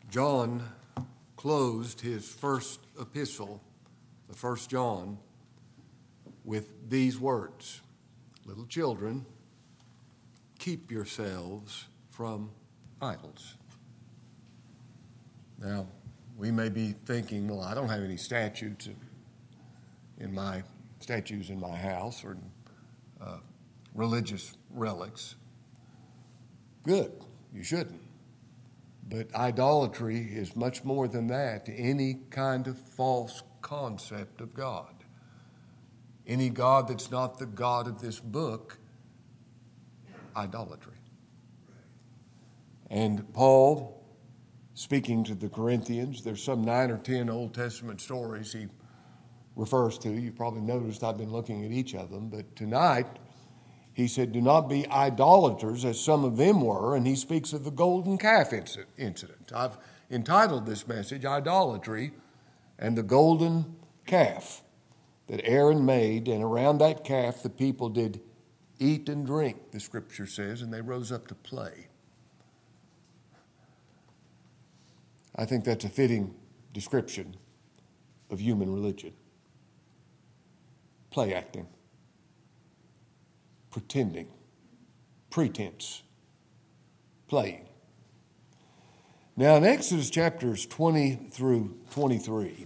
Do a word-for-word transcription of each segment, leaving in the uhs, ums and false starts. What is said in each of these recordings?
John closed his first epistle, the First John, with these words: "Little children, keep yourselves from idols." Now, we may be thinking, well, I don't have any statues in, in my statues in my house or uh, religious relics. Good, you shouldn't. But idolatry is much more than that. Any kind of false concept of God. Any God that's not the God of this book, idolatry. And Paul, speaking to the Corinthians, there's some nine or ten Old Testament stories he refers to. You probably noticed I've been looking at each of them. But tonight, he said, do not be idolaters as some of them were. And he speaks of the golden calf incident. I've entitled this message, Idolatry and the Golden Calf that Aaron made. And around that calf, the people did eat and drink, the scripture says, and they rose up to play. I think that's a fitting description of human religion. Play acting. Pretending, pretense, playing. Now in Exodus chapters twenty through twenty-three,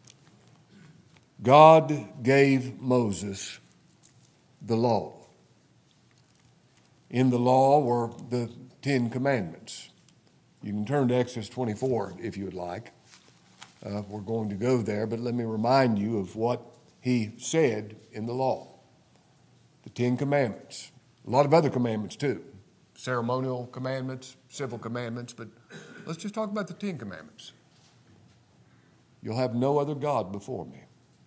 God gave Moses the law. In the law were the Ten Commandments. You can turn to Exodus twenty-four if you would like. Uh, we're going to go there, but let me remind you of what he said in the law. The Ten Commandments. A lot of other commandments too. Ceremonial commandments, civil commandments, but let's just talk about the Ten Commandments. You'll have no other God before me.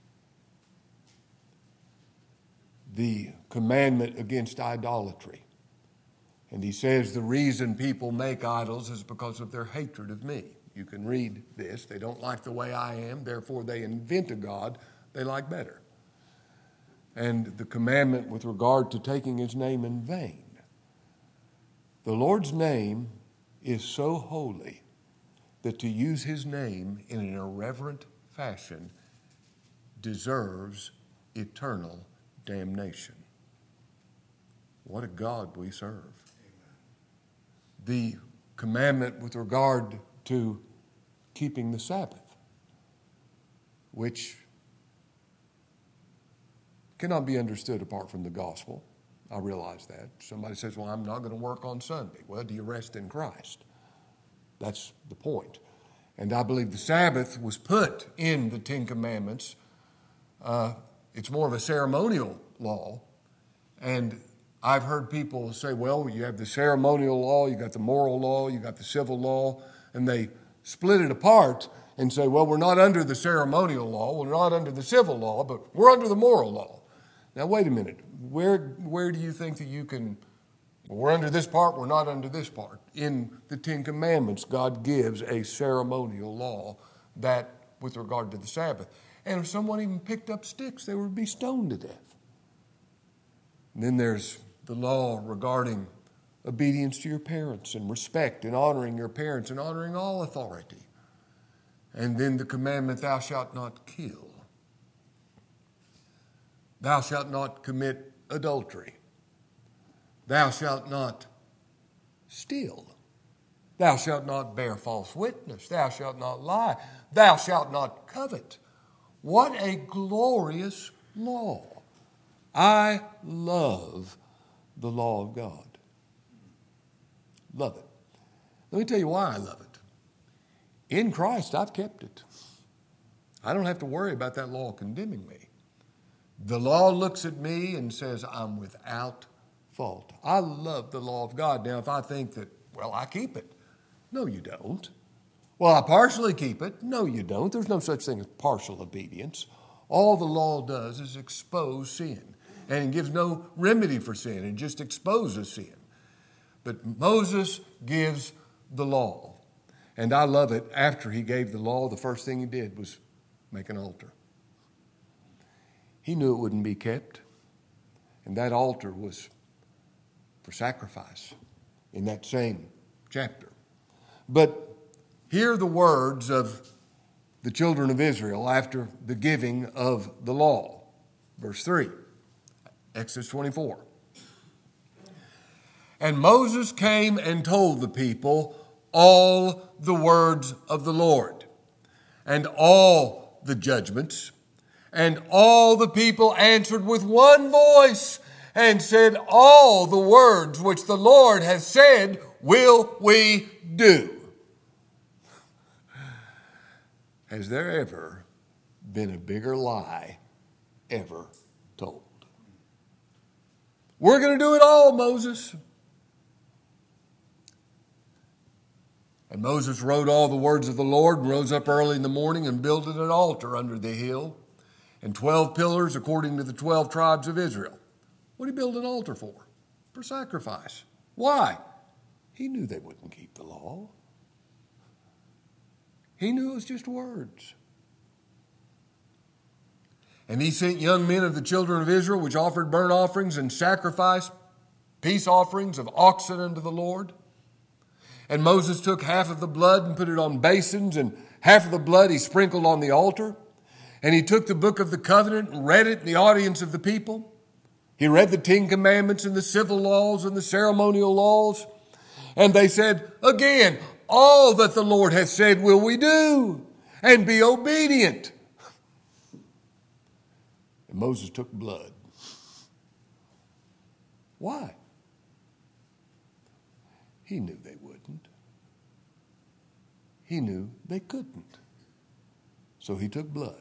The commandment against idolatry. And he says the reason people make idols is because of their hatred of me. You can read this. They don't like the way I am, therefore they invent a God they like better. And the commandment with regard to taking his name in vain. The Lord's name is so holy that to use his name in an irreverent fashion deserves eternal damnation. What a God we serve. The commandment with regard to keeping the Sabbath, which cannot be understood apart from the gospel. I realize that. Somebody says, well, I'm not going to work on Sunday. Well, do you rest in Christ? That's the point. And I believe the Sabbath was put in the Ten Commandments. Uh, it's more of a ceremonial law. And I've heard people say, well, you have the ceremonial law, you got the moral law, you got the civil law, and they split it apart and say, well, we're not under the ceremonial law, we're not under the civil law, but we're under the moral law. Now, wait a minute. Where, where do you think that you can, well, we're under this part, we're not under this part? In the Ten Commandments, God gives a ceremonial law that with regard to the Sabbath. And if someone even picked up sticks, they would be stoned to death. And then there's the law regarding obedience to your parents and respect and honoring your parents and honoring all authority. And then the commandment, thou shalt not kill. Thou shalt not commit adultery. Thou shalt not steal. Thou shalt not bear false witness. Thou shalt not lie. Thou shalt not covet. What a glorious law. I love the law of God. Love it. Let me tell you why I love it. In Christ, I've kept it. I don't have to worry about that law condemning me. The law looks at me and says, I'm without fault. I love the law of God. Now, if I think that, well, I keep it. No, you don't. Well, I partially keep it. No, you don't. There's no such thing as partial obedience. All the law does is expose sin. And it gives no remedy for sin. It just exposes sin. But Moses gives the law. And I love it. After he gave the law, the first thing he did was make an altar. He knew it wouldn't be kept. And that altar was for sacrifice in that same chapter. But hear the words of the children of Israel after the giving of the law. Verse three, Exodus twenty-four. And Moses came and told the people all the words of the Lord, and all the judgments, and all the people answered with one voice, and said, all the words which the Lord has said will we do. Has there ever been a bigger lie ever told? We're going to do it all, Moses. And Moses wrote all the words of the Lord and rose up early in the morning and builded an altar under the hill and twelve pillars according to the twelve tribes of Israel. What did he build an altar for? For sacrifice. Why? He knew they wouldn't keep the law. He knew it was just words. And he sent young men of the children of Israel, which offered burnt offerings and sacrificed peace offerings of oxen unto the Lord. And Moses took half of the blood and put it on basins, and half of the blood he sprinkled on the altar. And he took the book of the covenant and read it in the audience of the people. He read the Ten Commandments and the civil laws and the ceremonial laws. And they said, again, all that the Lord has said will we do, and be obedient. And Moses took blood. Why? He knew they wouldn't. He knew they couldn't. So he took blood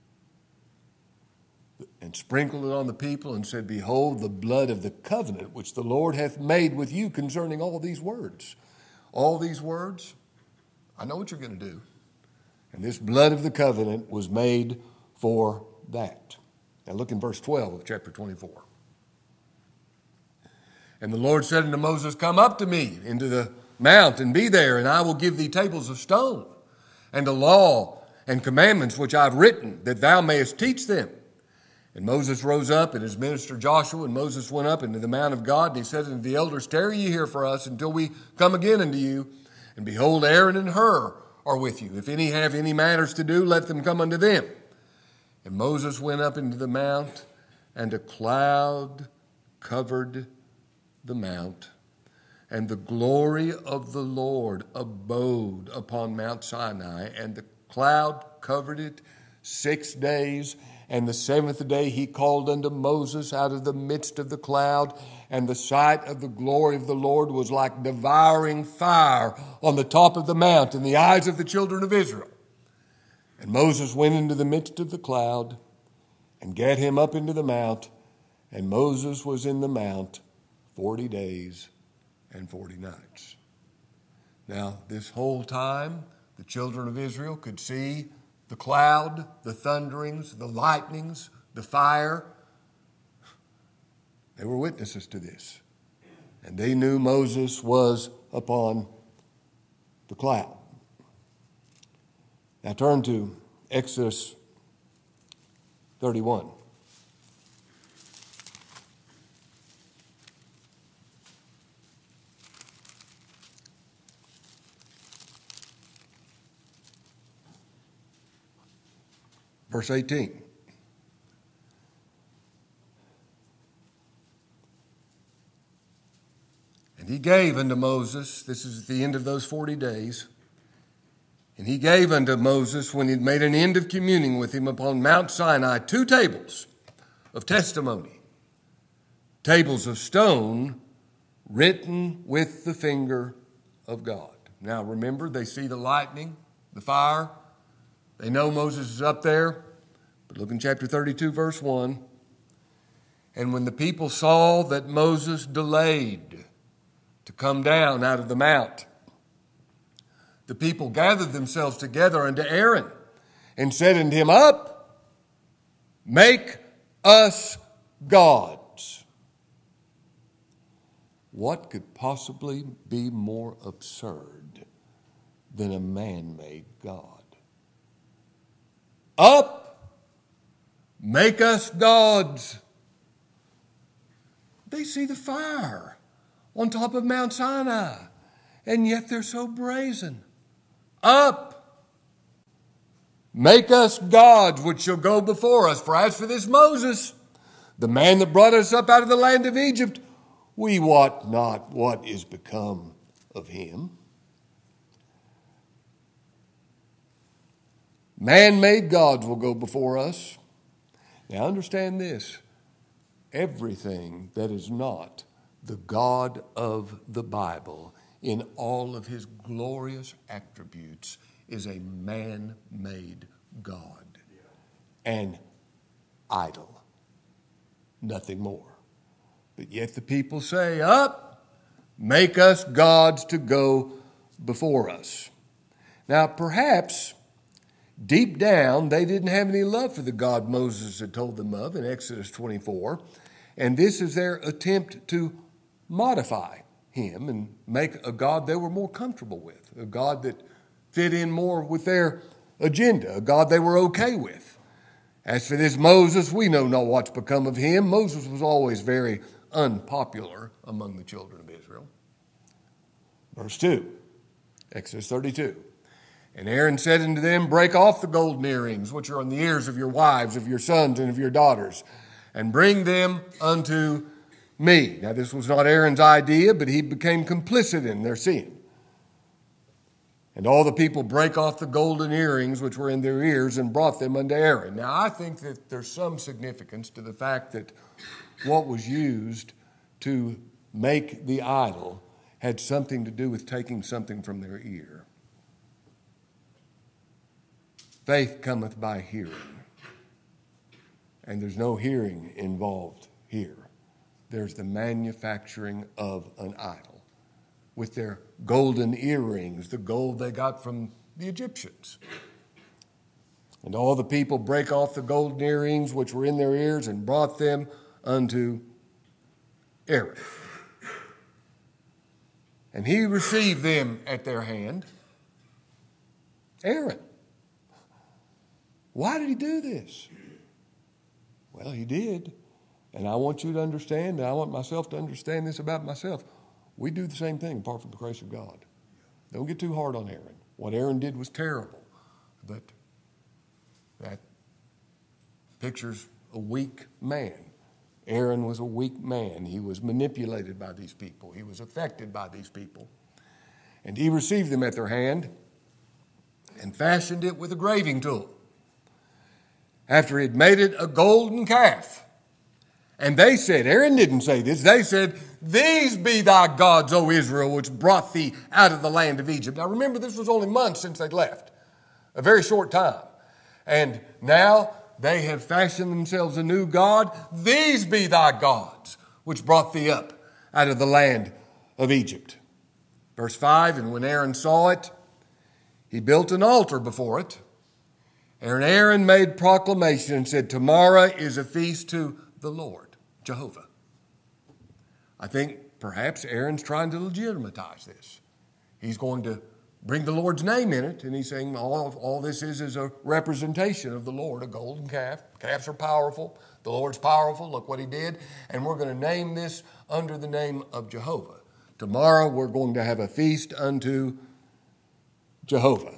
and sprinkled it on the people and said, behold, the blood of the covenant which the Lord hath made with you concerning all these words. All these words, I know what you're going to do. And this blood of the covenant was made for that. Now look in verse twelve of chapter twenty-four. And the Lord said unto Moses, come up to me into the mount and be there, and I will give thee tables of stone and a law and commandments which I have written, that thou mayest teach them. And Moses rose up, and his minister Joshua, and Moses went up into the mount of God, and he said unto the elders, tarry ye here for us until we come again unto you. And behold, Aaron and Hur are with you. If any have any matters to do, let them come unto them. And Moses went up into the mount, and a cloud covered the mount, and the glory of the Lord abode upon Mount Sinai, and the cloud covered it six days. And the seventh day he called unto Moses out of the midst of the cloud, and the sight of the glory of the Lord was like devouring fire on the top of the mount in the eyes of the children of Israel. And Moses went into the midst of the cloud and gat him up into the mount, and Moses was in the mount forty days and forty nights. Now, this whole time, the children of Israel could see the cloud, the thunderings, the lightnings, the fire. They were witnesses to this. And they knew Moses was upon the cloud. Now turn to Exodus thirty-one. Verse eighteen. And he gave unto Moses, this is at the end of those forty days, and he gave unto Moses, when he had made an end of communing with him upon Mount Sinai, two tables of testimony, tables of stone written with the finger of God. Now remember, they see the lightning, the fire. They know Moses is up there. But look in chapter thirty-two, verse one. And when the people saw that Moses delayed to come down out of the mount, the people gathered themselves together unto Aaron and said unto him, up, make us gods. What could possibly be more absurd than a man-made God? Up, make us gods. They see the fire on top of Mount Sinai, and yet they're so brazen. Up, make us gods which shall go before us. For as for this Moses, the man that brought us up out of the land of Egypt, we wot not what is become of him. Man-made gods will go before us. Now understand this. Everything that is not the God of the Bible in all of his glorious attributes is a man-made God. An idol. Nothing more. But yet the people say, up, make us gods to go before us. Now perhaps deep down, they didn't have any love for the God Moses had told them of in Exodus twenty-four, and this is their attempt to modify him and make a God they were more comfortable with, a God that fit in more with their agenda, a God they were okay with. As for this Moses, we know not what's become of him. Moses was always very unpopular among the children of Israel. Verse two, Exodus thirty-two. And Aaron said unto them, break off the golden earrings, which are on the ears of your wives, of your sons, and of your daughters, and bring them unto me. Now, this was not Aaron's idea, but he became complicit in their sin. And all the people brake off the golden earrings which were in their ears and brought them unto Aaron. Now, I think that there's some significance to the fact that what was used to make the idol had something to do with taking something from their ear. Faith cometh by hearing. And there's no hearing involved here. There's the manufacturing of an idol with their golden earrings, the gold they got from the Egyptians. And all the people brake off the golden earrings which were in their ears and brought them unto Aaron. And he received them at their hand. Aaron. Why did he do this? Well, he did. And I want you to understand, and I want myself to understand this about myself. We do the same thing apart from the grace of God. Don't get too hard on Aaron. What Aaron did was terrible. But that pictures a weak man. Aaron was a weak man. He was manipulated by these people. He was affected by these people. And he received them at their hand and fashioned it with a graving tool, after he had made it a golden calf. And they said, Aaron didn't say this, they said, these be thy gods, O Israel, which brought thee out of the land of Egypt. Now remember, this was only months since they'd left, a very short time. And now they have fashioned themselves a new god. These be thy gods, which brought thee up out of the land of Egypt. Verse five, and when Aaron saw it, he built an altar before it. And Aaron made proclamation and said, tomorrow is a feast to the Lord, Jehovah. I think perhaps Aaron's trying to legitimatize this. He's going to bring the Lord's name in it, and he's saying all, all this is is a representation of the Lord, a golden calf. Calves are powerful. The Lord's powerful. Look what he did. And we're going to name this under the name of Jehovah. Tomorrow we're going to have a feast unto Jehovah.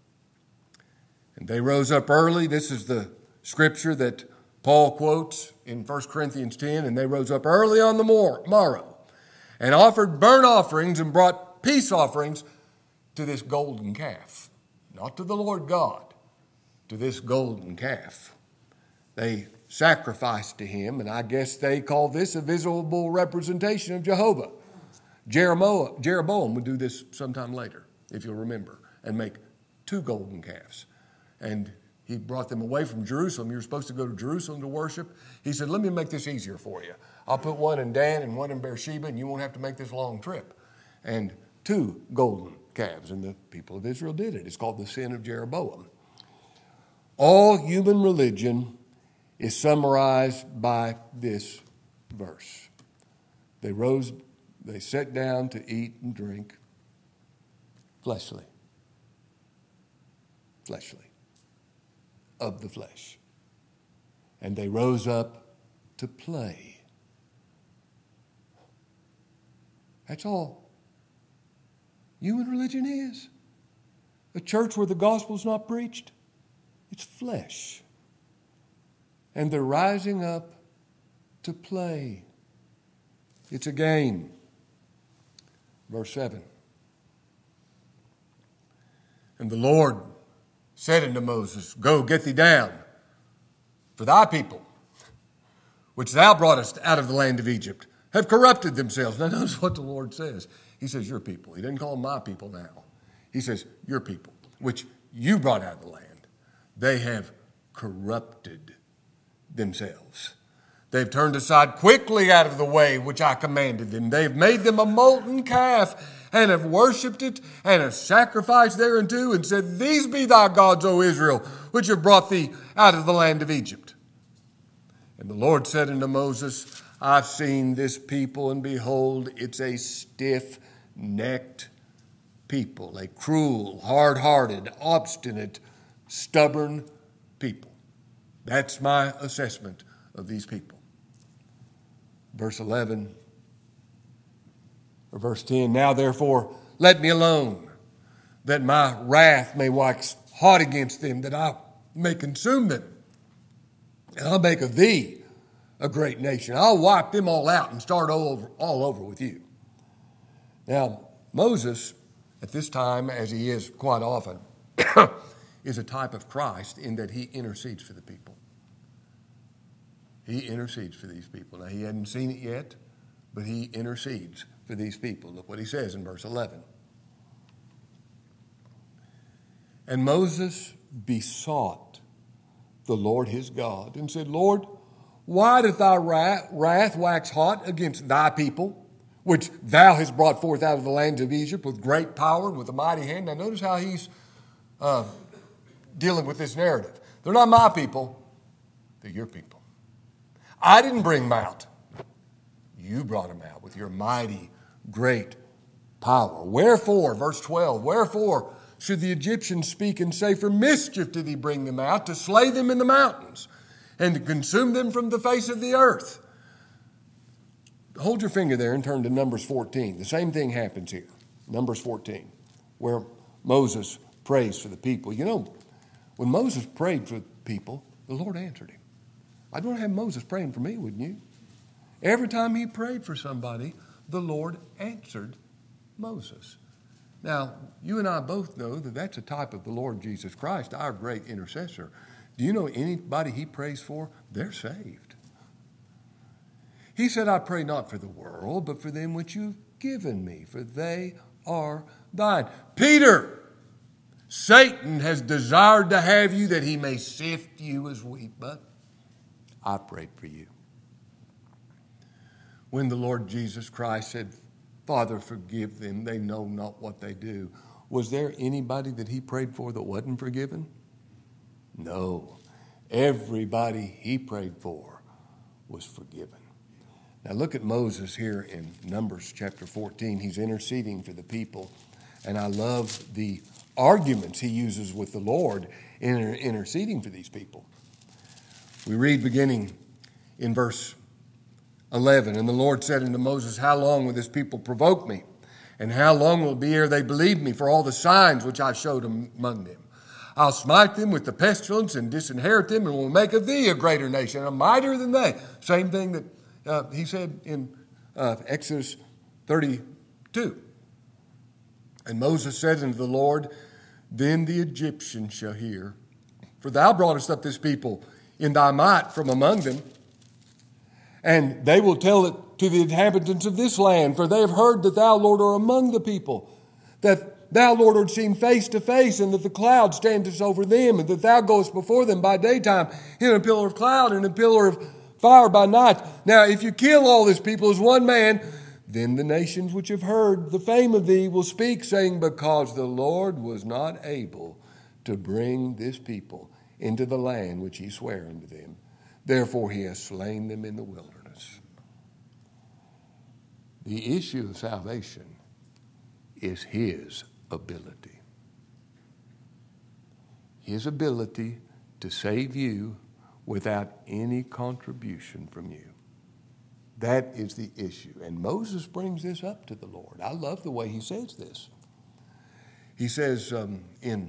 And they rose up early. This is the scripture that Paul quotes in First Corinthians ten. And they rose up early on the morrow and offered burnt offerings and brought peace offerings to this golden calf. Not to the Lord God, to this golden calf. They sacrificed to him, and I guess they call this a visible representation of Jehovah. Jeroboam, Jeroboam would do this sometime later, if you'll remember, and make two golden calves. And he brought them away from Jerusalem. You're supposed to go to Jerusalem to worship. He said, let me make this easier for you. I'll put one in Dan and one in Beersheba, and you won't have to make this long trip. And two golden calves, and the people of Israel did it. It's called the sin of Jeroboam. All human religion is summarized by this verse. They rose, they sat down to eat and drink fleshly. Fleshly. Of the flesh. And they rose up to play. That's all human religion is. A church where the gospel is not preached, it's flesh. And they're rising up to play. It's a game. Verse seven. And the Lord said unto Moses, Go, get thee down, for thy people, which thou broughtest out of the land of Egypt, have corrupted themselves. Now notice what the Lord says. He says, your people. He doesn't call them my people now. He says, your people, which you brought out of the land. They have corrupted themselves. They've turned aside quickly out of the way which I commanded them. They've made them a molten calf and have worshipped it and have sacrificed thereunto and said, These be thy gods, O Israel, which have brought thee out of the land of Egypt. And the Lord said unto Moses, I've seen this people, and behold, it's a stiff-necked people, a cruel, hard-hearted, obstinate, stubborn people. That's my assessment of these people. Verse eleven, or verse ten, Now therefore let me alone, that my wrath may wax hot against them, that I may consume them. And I'll make of thee a great nation. I'll wipe them all out and start all over, all over with you. Now, Moses, at this time, as he is quite often, is a type of Christ in that he intercedes for the people. He intercedes for these people. Now, he hadn't seen it yet, but he intercedes for these people. Look what he says in verse eleven. And Moses besought the Lord his God and said, Lord, why doth thy wrath wax hot against thy people, which thou hast brought forth out of the land of Egypt with great power and with a mighty hand? Now notice how he's uh, dealing with this narrative. They're not my people, they're your people. I didn't bring them out. You brought them out with your mighty, great power. Wherefore, verse twelve, wherefore should the Egyptians speak and say, For mischief did he bring them out, to slay them in the mountains, and to consume them from the face of the earth? Hold your finger there and turn to Numbers fourteen. The same thing happens here. Numbers fourteen, where Moses prays for the people. You know, when Moses prayed for the people, the Lord answered him. I'd want to have Moses praying for me, wouldn't you? Every time he prayed for somebody, the Lord answered Moses. Now, you and I both know that that's a type of the Lord Jesus Christ, our great intercessor. Do you know anybody he prays for? They're saved. He said, I pray not for the world, but for them which you've given me, for they are thine. Peter, Satan has desired to have you that he may sift you as wheat, but I prayed for you. When the Lord Jesus Christ said, Father, forgive them, they know not what they do, was there anybody that he prayed for that wasn't forgiven? No. Everybody he prayed for was forgiven. Now look at Moses here in Numbers chapter fourteen. He's interceding for the people. And I love the arguments he uses with the Lord in interceding for these people. We read beginning in verse eleven, And the Lord said unto Moses, How long will this people provoke me? And how long will it be ere they believe me for all the signs which I showed among them? I'll smite them with the pestilence and disinherit them, and will make of thee a greater nation, a mightier than they. Same thing that uh, he said in uh, Exodus thirty-two. And Moses said unto the Lord, Then the Egyptians shall hear, for thou broughtest up this people in thy might from among them, and they will tell it to the inhabitants of this land, for they have heard that thou, Lord, are among the people, that thou, Lord, art seen face to face, and that the cloud standeth over them, and that thou goest before them by daytime in a pillar of cloud and a pillar of fire by night. Now, if you kill all this people as one man, then the nations which have heard the fame of thee will speak, saying, Because the Lord was not able to bring this people into the land which he sware unto them, therefore he has slain them in the wilderness. The issue of salvation is his ability. His ability to save you without any contribution from you. That is the issue. And Moses brings this up to the Lord. I love the way he says this. He says um, in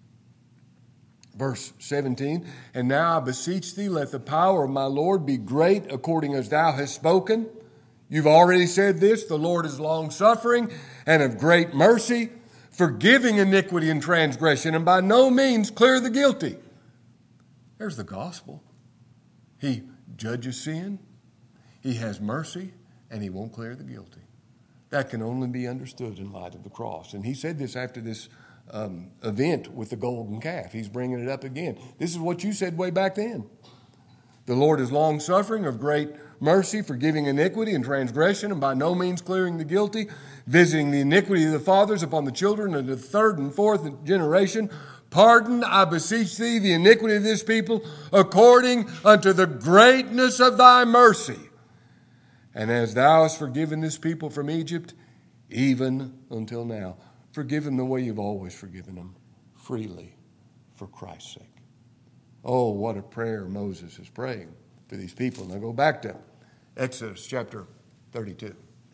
verse seventeen, "And now I beseech thee, let the power of my Lord be great according as thou hast spoken." You've already said this. The Lord is long-suffering and of great mercy, forgiving iniquity and transgression, and by no means clear the guilty. There's the gospel. He judges sin, he has mercy, and he won't clear the guilty. That can only be understood in light of the cross. And he said this after this um, event with the golden calf. He's bringing it up again. This is what you said way back then. The Lord is long-suffering, of great mercy, forgiving iniquity and transgression, and by no means clearing the guilty, visiting the iniquity of the fathers upon the children of the third and fourth generation. Pardon, I beseech thee, the iniquity of this people, according unto the greatness of thy mercy. And as thou hast forgiven this people from Egypt, even until now. Forgive them the way you've always forgiven them, freely, for Christ's sake. Oh, what a prayer Moses is praying for these people. Now go back to Exodus chapter thirty-two.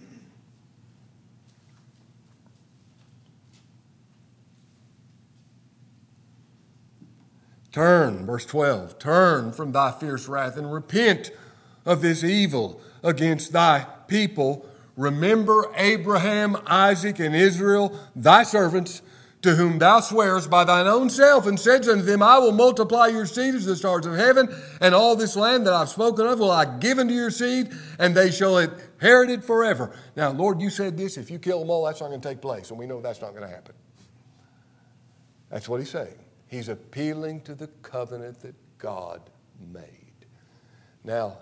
Turn, verse twelve, turn from thy fierce wrath and repent of this evil against thy people. Remember Abraham, Isaac, and Israel, thy servants, to whom thou swearest by thine own self, and saidst unto them, I will multiply your seed as the stars of heaven, and all this land that I've spoken of will I give unto your seed, and they shall inherit it forever. Now, Lord, you said this, if you kill them all, that's not going to take place, and we know that's not going to happen. That's what he's saying. He's appealing to the covenant that God made. Now,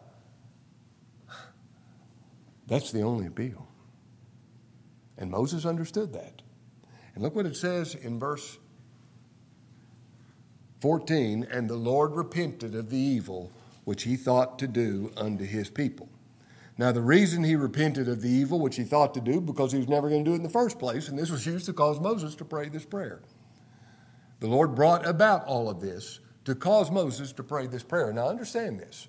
that's the only appeal. And Moses understood that. And look what it says in verse fourteen, and the Lord repented of the evil which he thought to do unto his people. Now, the reason he repented of the evil which he thought to do, because he was never going to do it in the first place, and this was used to cause Moses to pray this prayer. The Lord brought about all of this to cause Moses to pray this prayer. Now, understand this.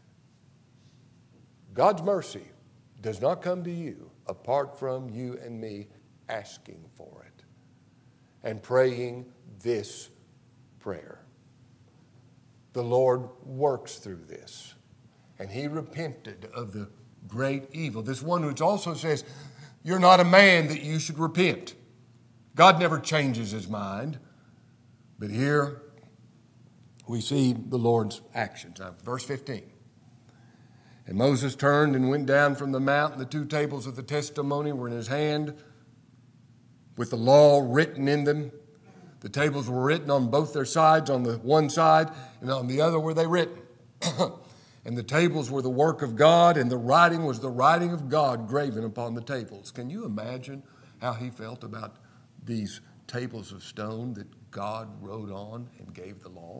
God's mercy does not come to you apart from you and me asking for it and praying this prayer. The Lord works through this, and he repented of the great evil. This one which also says, you're not a man that you should repent. God never changes his mind. But here we see the Lord's actions. Now, verse fifteen. And Moses turned and went down from the mount, and the two tables of the testimony were in his hand, with the law written in them. The tables were written on both their sides, on the one side, and on the other were they written. And the tables were the work of God, and the writing was the writing of God graven upon the tables. Can you imagine how he felt about these tables of stone that God wrote on and gave the law?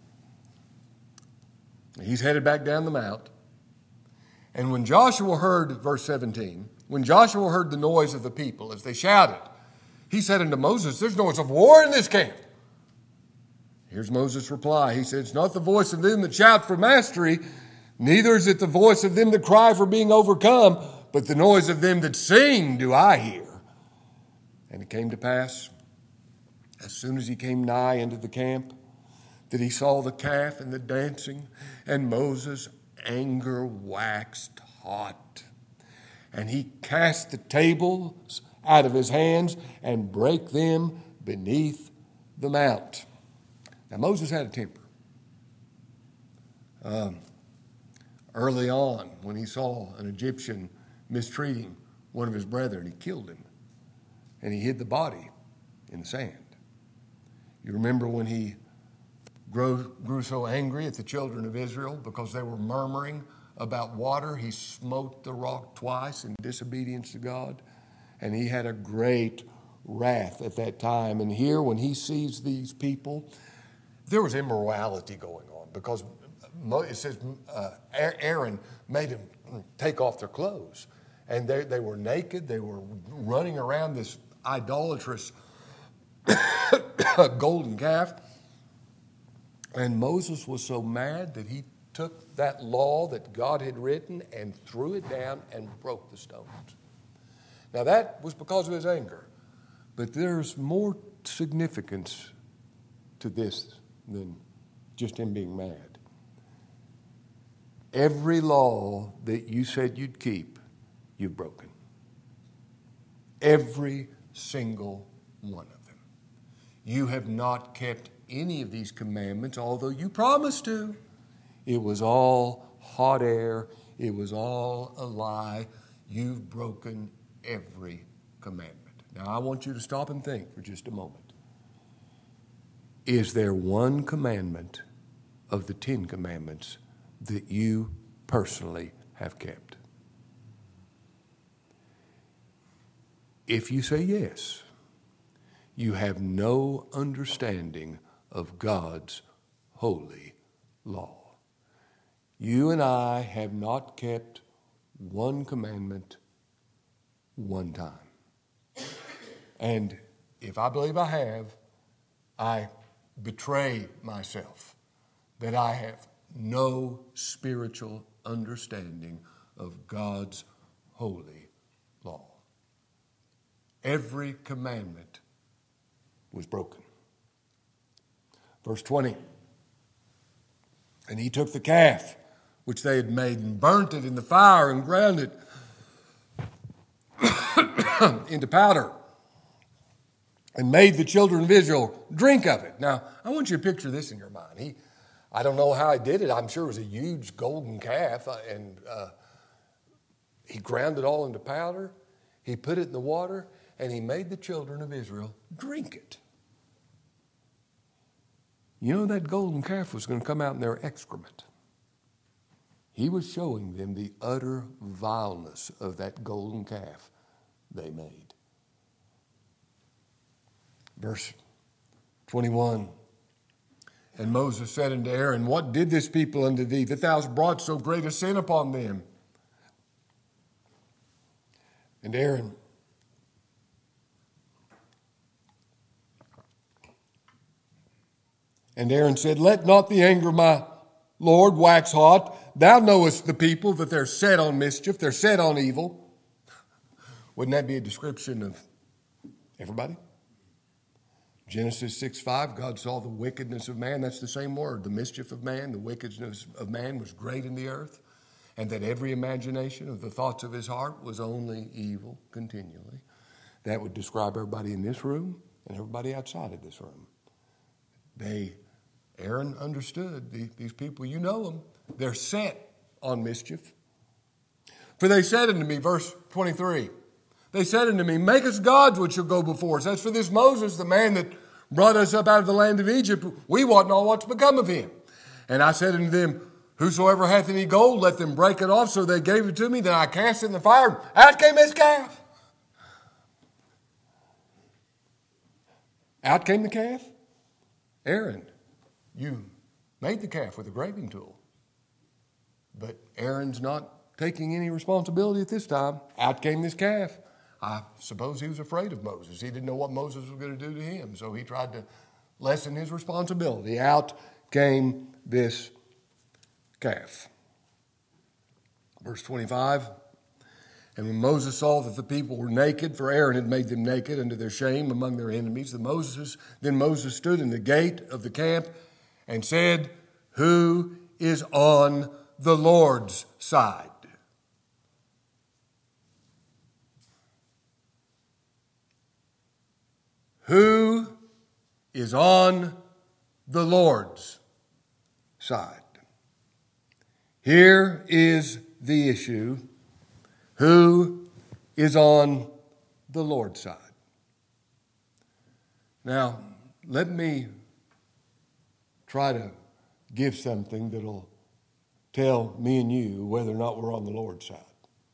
He's headed back down the mount. And when Joshua heard, verse seventeen, when Joshua heard the noise of the people as they shouted, he said unto Moses, there's noise of war in this camp. Here's Moses' reply. He said, it's not the voice of them that shout for mastery, neither is it the voice of them that cry for being overcome, but the noise of them that sing do I hear. And it came to pass, as soon as he came nigh into the camp, that he saw the calf and the dancing, and Moses' anger waxed hot. And he cast the tables out of his hands and brake them beneath the mount. Now, Moses had a temper. Um, early on, when he saw an Egyptian mistreating one of his brethren, he killed him. And he hid the body in the sand. You remember when he grew, grew so angry at the children of Israel because they were murmuring about water, he smote the rock twice in disobedience to God. And he had a great wrath at that time. And here, when he sees these people, there was immorality going on because it says uh, Aaron made them take off their clothes. And they, they were naked. They were running around this idolatrous golden calf. And Moses was so mad that he took that law that God had written and threw it down and broke the stones. Now that was because of his anger. But there's more significance to this than just him being mad. Every law that you said you'd keep, you've broken. Every single one of them. You have not kept any of these commandments, although you promised to. It was all hot air. It was all a lie. You've broken every commandment. Now, I want you to stop and think for just a moment. Is there one commandment of the Ten Commandments that you personally have kept? If you say yes, you have no understanding of God's holy law. You and I have not kept one commandment one time. And if I believe I have, I betray myself that I have no spiritual understanding of God's holy law. Every commandment was broken. Verse twenty. And he took the calf which they had made and burnt it in the fire and ground it into powder and made the children of Israel drink of it. Now, I want you to picture this in your mind. He, I don't know how he did it. I'm sure it was a huge golden calf, and uh, he ground it all into powder. He put it in the water, and he made the children of Israel drink it. You know, that golden calf was going to come out in their excrement. He was showing them the utter vileness of that golden calf they made. Verse twenty-one. And Moses said unto Aaron, what did this people unto thee, that thou hast brought so great a sin upon them? And Aaron And Aaron said, let not the anger of my Lord wax hot. Thou knowest the people that they're set on mischief, they're set on evil. Wouldn't that be a description of everybody? Genesis six five, God saw the wickedness of man. That's the same word. The mischief of man, the wickedness of man was great in the earth, and that every imagination of the thoughts of his heart was only evil continually. That would describe everybody in this room and everybody outside of this room. They, Aaron understood the, these people, you know them, they're set on mischief. For they said unto me, verse twenty-three, they said unto me, make us gods which shall go before us. As for this Moses, the man that brought us up out of the land of Egypt, we wot not what's become of him. And I said unto them, whosoever hath any gold, let them break it off. So they gave it to me. Then I cast it in the fire. Out came this calf. Out came the calf. Aaron, you made the calf with a graving tool. But Aaron's not taking any responsibility at this time. Out came this calf. I suppose he was afraid of Moses. He didn't know what Moses was going to do to him, so he tried to lessen his responsibility. Out came this calf. Verse twenty-five, and when Moses saw that the people were naked, for Aaron had made them naked unto their shame among their enemies, the Moses, then Moses stood in the gate of the camp and said, who is on the Lord's side? Who is on the Lord's side? Here is the issue. Who is on the Lord's side? Now, let me try to give something that'll tell me and you whether or not we're on the Lord's side.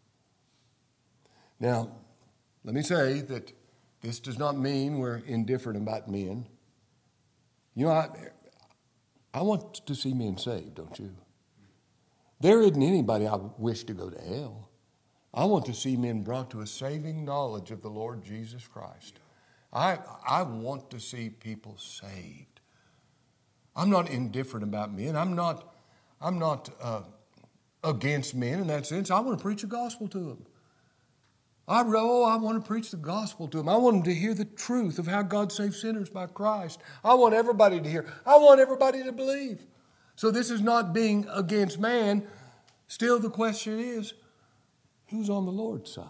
Now, let me say that this does not mean we're indifferent about men. You know, I, I want to see men saved, don't you? There isn't anybody I wish to go to hell. I want to see men brought to a saving knowledge of the Lord Jesus Christ. I, I want to see people saved. I'm not indifferent about men. I'm not, I'm not uh, against men in that sense. I want to preach the gospel to them. I, oh, I want to preach the gospel to them. I want them to hear the truth of how God saves sinners by Christ. I want everybody to hear. I want everybody to believe. So this is not being against man. Still, the question is, who's on the Lord's side?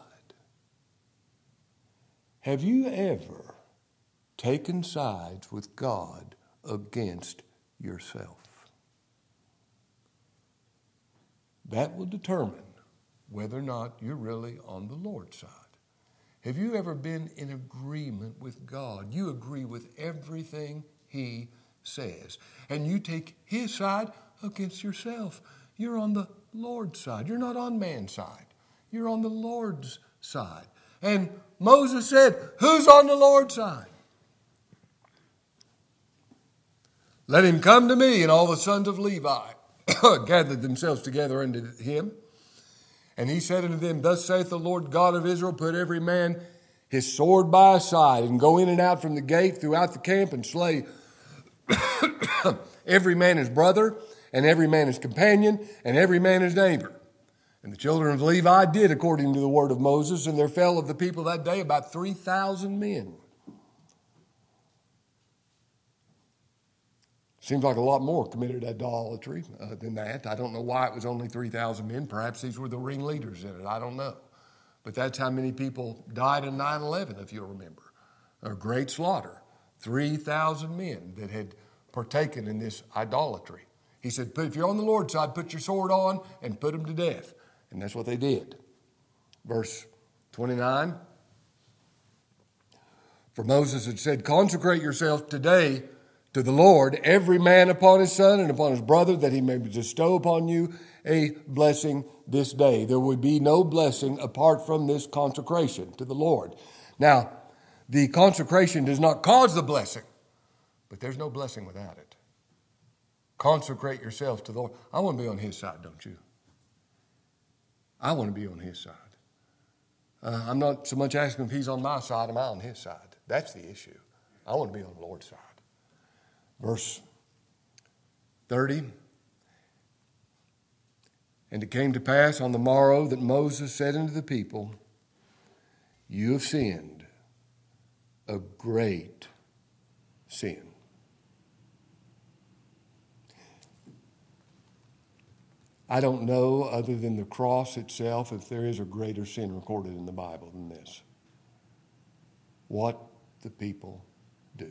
Have you ever taken sides with God against yourself? That will determine whether or not you're really on the Lord's side. Have you ever been in agreement with God? You agree with everything He says, and you take His side against yourself. You're on the Lord's side. You're not on man's side. You're on the Lord's side. And Moses said, who's on the Lord's side? Let him come to me. And all the sons of Levi gathered themselves together unto him. And he said unto them, thus saith the Lord God of Israel, put every man his sword by his side, and go in and out from the gate throughout the camp, and slay every man his brother, and every man his companion, and every man his neighbor. And the children of Levi did according to the word of Moses, and there fell of the people that day about three thousand men. Seems like a lot more committed idolatry uh, than that. I don't know why it was only three thousand men. Perhaps these were the ringleaders in it. I don't know. But that's how many people died in nine eleven, if you'll remember. A great slaughter. three thousand men that had partaken in this idolatry. He said, if you're on the Lord's side, put your sword on and put them to death. And that's what they did. Verse twenty-nine. For Moses had said, consecrate yourselves today to the Lord, every man upon his son and upon his brother, that he may bestow upon you a blessing this day. There would be no blessing apart from this consecration to the Lord. Now, the consecration does not cause the blessing, but there's no blessing without it. Consecrate yourselves to the Lord. I want to be on His side, don't you? I want to be on His side. Uh, I'm not so much asking if He's on my side, am I on His side? That's the issue. I want to be on the Lord's side. Verse thirty. And it came to pass on the morrow that Moses said unto the people, you have sinned a great sin. I don't know, other than the cross itself, if there is a greater sin recorded in the Bible than this. What the people do.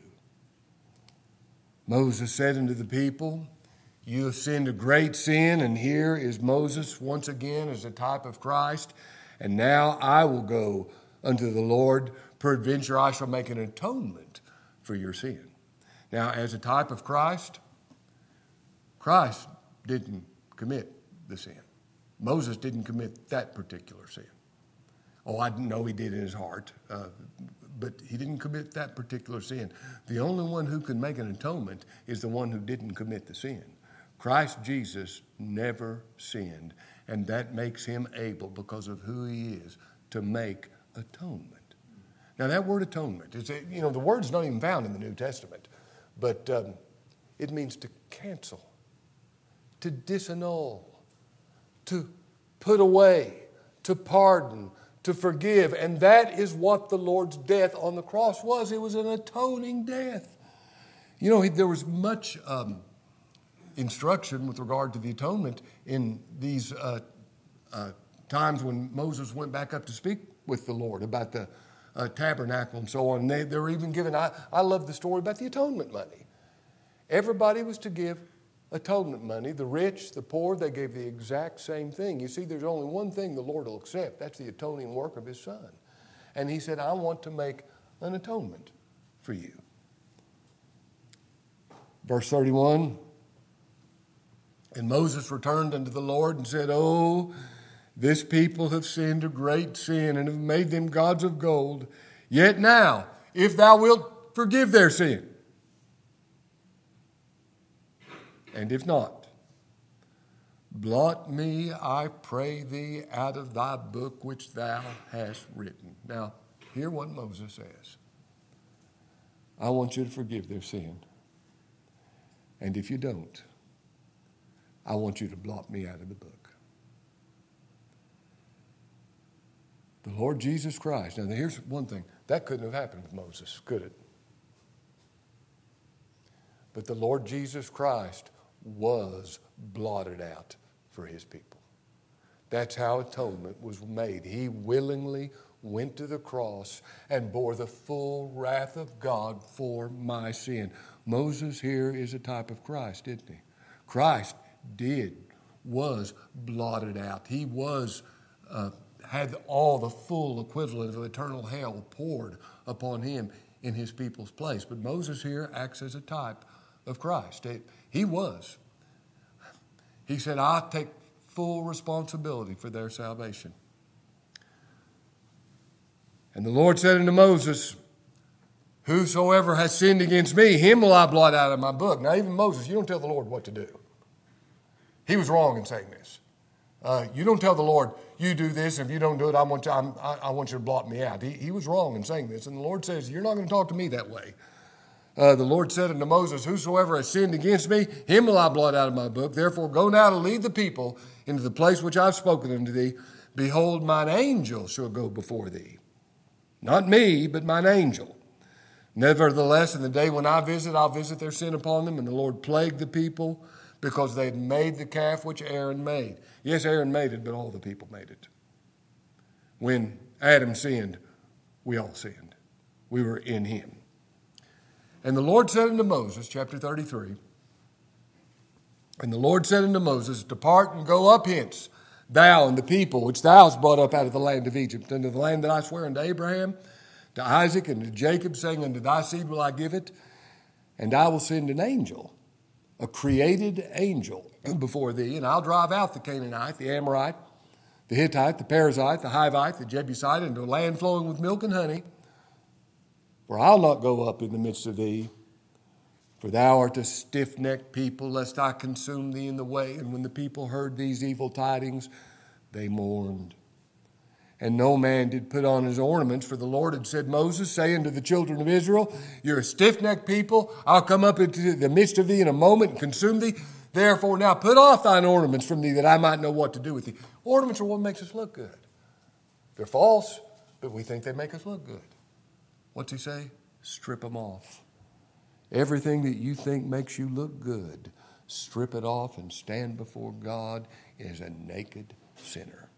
Moses said unto the people, you have sinned a great sin, and here is Moses once again as a type of Christ. And now I will go unto the Lord. Peradventure I shall make an atonement for your sin. Now, as a type of Christ, Christ didn't commit the sin. Moses didn't commit that particular sin. Oh, I didn't know he did in his heart, uh, but he didn't commit that particular sin. The only one who can make an atonement is the one who didn't commit the sin. Christ Jesus never sinned, and that makes him able, because of who he is, to make atonement. Now, that word atonement, is a, you know, the word's not even found in the New Testament, but um, it means to cancel, to disannul, to put away, to pardon, to forgive. And that is what the Lord's death on the cross was. It was an atoning death. You know, there was much um, instruction with regard to the atonement in these uh, uh, times when Moses went back up to speak with the Lord about the uh, tabernacle and so on. And they, they were even given, I, I love the story about the atonement money. Everybody was to give atonement money. The rich, the poor, they gave the exact same thing. You see, there's only one thing the Lord will accept. That's the atoning work of His Son. And He said, I want to make an atonement for you. Verse thirty-one, and Moses returned unto the Lord and said, Oh, this people have sinned a great sin and have made them gods of gold. Yet now, if thou wilt forgive their sin, and if not, blot me, I pray thee, out of thy book which thou hast written. Now, hear what Moses says. I want you to forgive their sin. And if you don't, I want you to blot me out of the book. The Lord Jesus Christ. Now, here's one thing. That couldn't have happened with Moses, could it? But the Lord Jesus Christ was blotted out for his people. That's how atonement was made. He willingly went to the cross and bore the full wrath of God for my sin. Moses here is a type of Christ, isn't he? Christ did, was blotted out. He was, uh, had all the full equivalent of eternal hell poured upon him in his people's place. But Moses here acts as a type of Christ. He was. He said, I take full responsibility for their salvation. And the Lord said unto Moses, whosoever has sinned against me, him will I blot out of my book. Now, even Moses, you don't tell the Lord what to do. He was wrong in saying this. Uh, you don't tell the Lord, you do this, and if you don't do it, I want you, I'm, I, I want you to blot me out. He, he was wrong in saying this. And the Lord says, you're not going to talk to me that way. Uh, the Lord said unto Moses, whosoever has sinned against me, him will I blot out of my book. Therefore go now to lead the people into the place which I've spoken unto thee. Behold, mine angel shall go before thee. Not me, but mine angel. Nevertheless, in the day when I visit, I'll visit their sin upon them. And the Lord plagued the people because they had made the calf which Aaron made. Yes, Aaron made it, but all the people made it. When Adam sinned, we all sinned. We were in him. And the Lord said unto Moses, chapter thirty-three, and the Lord said unto Moses, depart and go up hence, thou and the people which thou hast brought up out of the land of Egypt, unto the land that I swear unto Abraham, to Isaac, and to Jacob, saying, unto thy seed will I give it, and I will send an angel, a created angel, before thee, and I'll drive out the Canaanite, the Amorite, the Hittite, the Perizzite, the Hivite, the Jebusite, into a land flowing with milk and honey. For I'll not go up in the midst of thee, for thou art a stiff-necked people, lest I consume thee in the way. And when the people heard these evil tidings, they mourned. And no man did put on his ornaments, for the Lord had said, Moses, say unto the children of Israel, you're a stiff-necked people. I'll come up into the midst of thee in a moment and consume thee. Therefore now put off thine ornaments from thee, that I might know what to do with thee. Ornaments are what makes us look good. They're false, but we think they make us look good. What's he say? Strip them off. Everything that you think makes you look good, strip it off and stand before God as a naked sinner.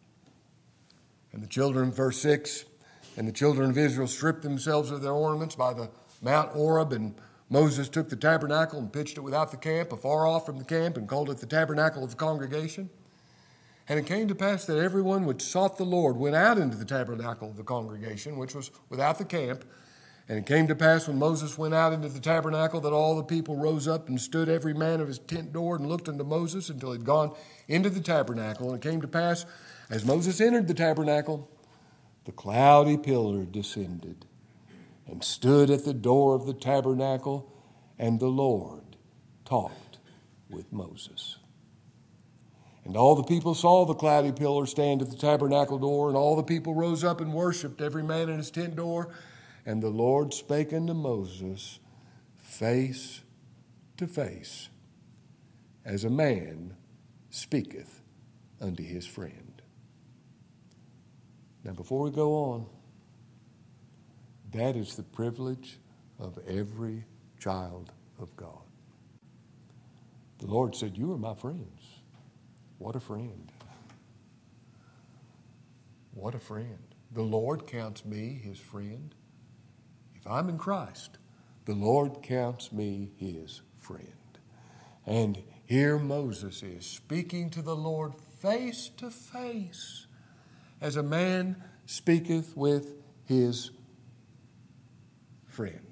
And the children, verse six, and the children of Israel stripped themselves of their ornaments by the Mount Oreb, and Moses took the tabernacle and pitched it without the camp, afar off from the camp, and called it the tabernacle of the congregation. And it came to pass that everyone which sought the Lord went out into the tabernacle of the congregation, which was without the camp. And it came to pass when Moses went out into the tabernacle that all the people rose up and stood every man of his tent door and looked unto Moses until he had gone into the tabernacle. And it came to pass, as Moses entered the tabernacle, the cloudy pillar descended and stood at the door of the tabernacle, and the Lord talked with Moses. And all the people saw the cloudy pillar stand at the tabernacle door, and all the people rose up and worshipped, every man in his tent door. And the Lord spake unto Moses face to face, as a man speaketh unto his friend. Now, before we go on, that is the privilege of every child of God. The Lord said, you are my friends. What a friend. What a friend. The Lord counts me his friend. If I'm in Christ, the Lord counts me his friend. And here Moses is speaking to the Lord face to face, as a man speaketh with his friend.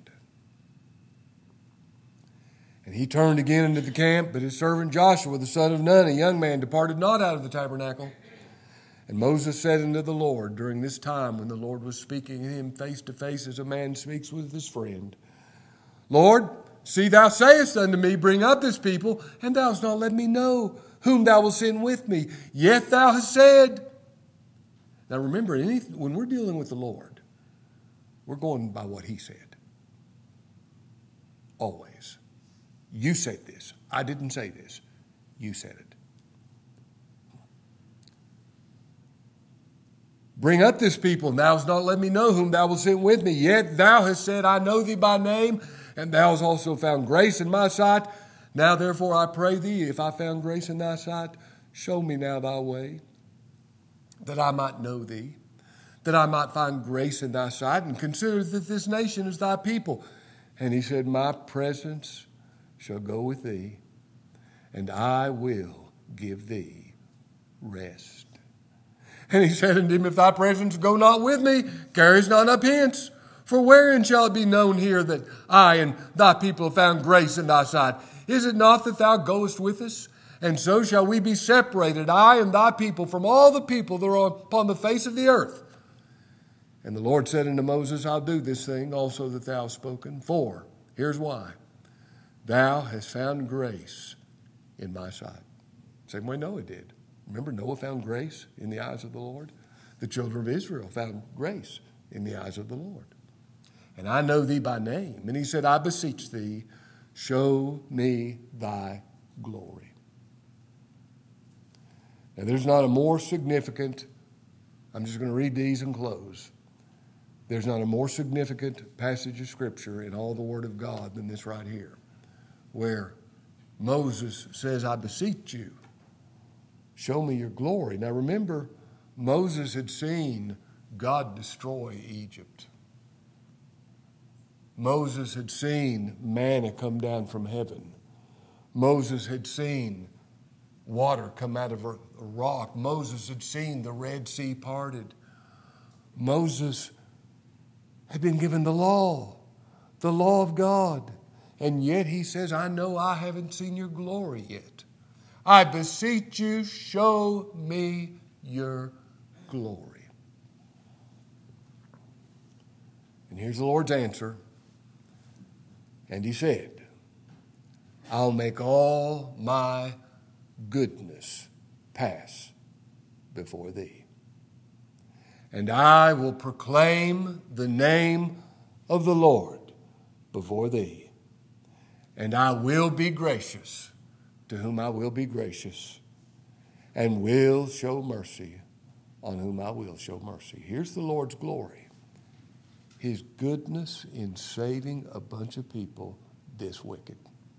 And he turned again into the camp, but his servant Joshua, the son of Nun, a young man, departed not out of the tabernacle. And Moses said unto the Lord, during this time when the Lord was speaking to him face to face as a man speaks with his friend, Lord, see, thou sayest unto me, bring up this people, and thou hast not let me know whom thou wilt send with me. Yet thou hast said. Now remember, when we're dealing with the Lord, we're going by what he said. Always. You said this. I didn't say this. You said it. Bring up this people, and thou hast not let me know whom thou wilt send with me. Yet thou hast said, I know thee by name, and thou hast also found grace in my sight. Now therefore I pray thee, if I found grace in thy sight, show me now thy way, that I might know thee, that I might find grace in thy sight, and consider that this nation is thy people. And he said, my presence shall go with thee, and I will give thee rest. And he said unto him, if thy presence go not with me, carry us not up hence. For wherein shall it be known here that I and thy people have found grace in thy sight? Is it not that thou goest with us? And so shall we be separated, I and thy people, from all the people that are upon the face of the earth. And the Lord said unto Moses, I'll do this thing also that thou hast spoken. For, here's why, thou hast found grace in my sight. Same way Noah did. Remember, Noah found grace in the eyes of the Lord. The children of Israel found grace in the eyes of the Lord. And I know thee by name. And he said, I beseech thee, show me thy glory. Now, there's not a more significant, I'm just going to read these and close. There's not a more significant passage of Scripture in all the Word of God than this right here, where Moses says, I beseech you, show me your glory. Now remember, Moses had seen God destroy Egypt. Moses had seen manna come down from heaven. Moses had seen water come out of a rock. Moses had seen the Red Sea parted. Moses had been given the law, the law of God. And yet he says, I know I haven't seen your glory yet. I beseech you, show me your glory. And here's the Lord's answer. And he said, I'll make all my goodness pass before thee. And I will proclaim the name of the Lord before thee. And I will be gracious to whom I will be gracious, and will show mercy on whom I will show mercy. Here's the Lord's glory. His goodness in saving a bunch of people this wicked.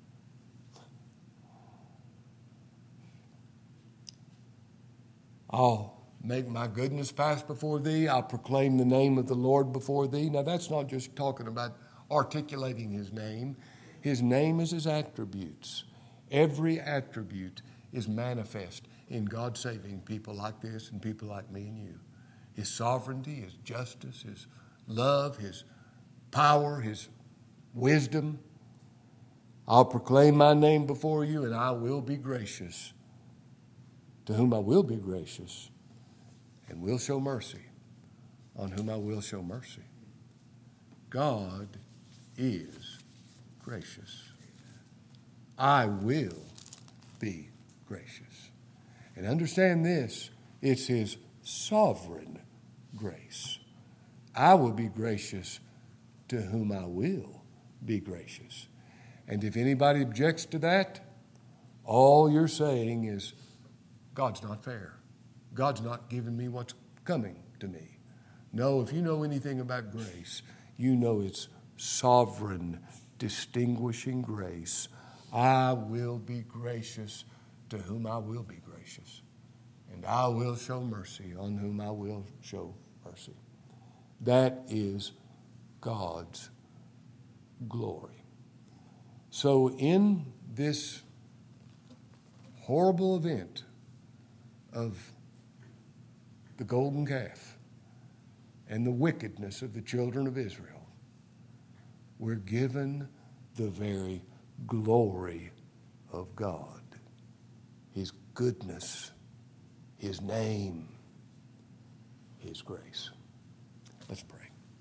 I'll make my goodness pass before thee. I'll proclaim the name of the Lord before thee. Now that's not just talking about articulating his name. His name is his attributes. Every attribute is manifest in God saving people like this and people like me and you. His sovereignty, his justice, his love, his power, his wisdom. I'll proclaim my name before you, and I will be gracious to whom I will be gracious, and will show mercy on whom I will show mercy. God is gracious. I will be gracious. And understand this, it's his sovereign grace. I will be gracious to whom I will be gracious. And if anybody objects to that, all you're saying is, God's not fair. God's not giving me what's coming to me. No, if you know anything about grace, you know it's sovereign, distinguishing grace. I will be gracious to whom I will be gracious, and I will show mercy on whom I will show mercy. That is God's glory. So in this horrible event of the golden calf and the wickedness of the children of Israel, we're given the very glory of God, his goodness, his name, his grace. Let's pray.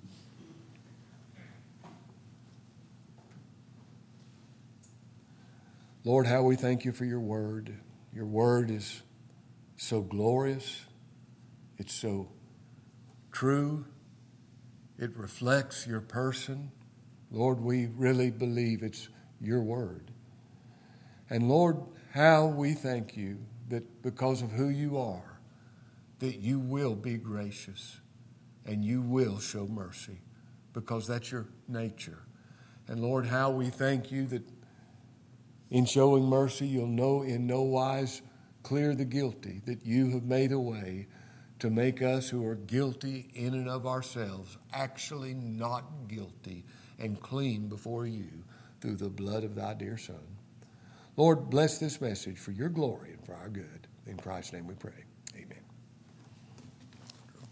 Lord, how we thank you for your word. Your word is so glorious. It's so true. It reflects your person. Lord, we really believe it's your word. And Lord, how we thank you that because of who you are, that you will be gracious and you will show mercy because that's your nature. And Lord, how we thank you that in showing mercy, you'll know in no wise clear the guilty, that you have made a way to make us who are guilty in and of ourselves actually not guilty and clean before you through the blood of thy dear Son. Lord, bless this message for your glory and for our good. In Christ's name we pray.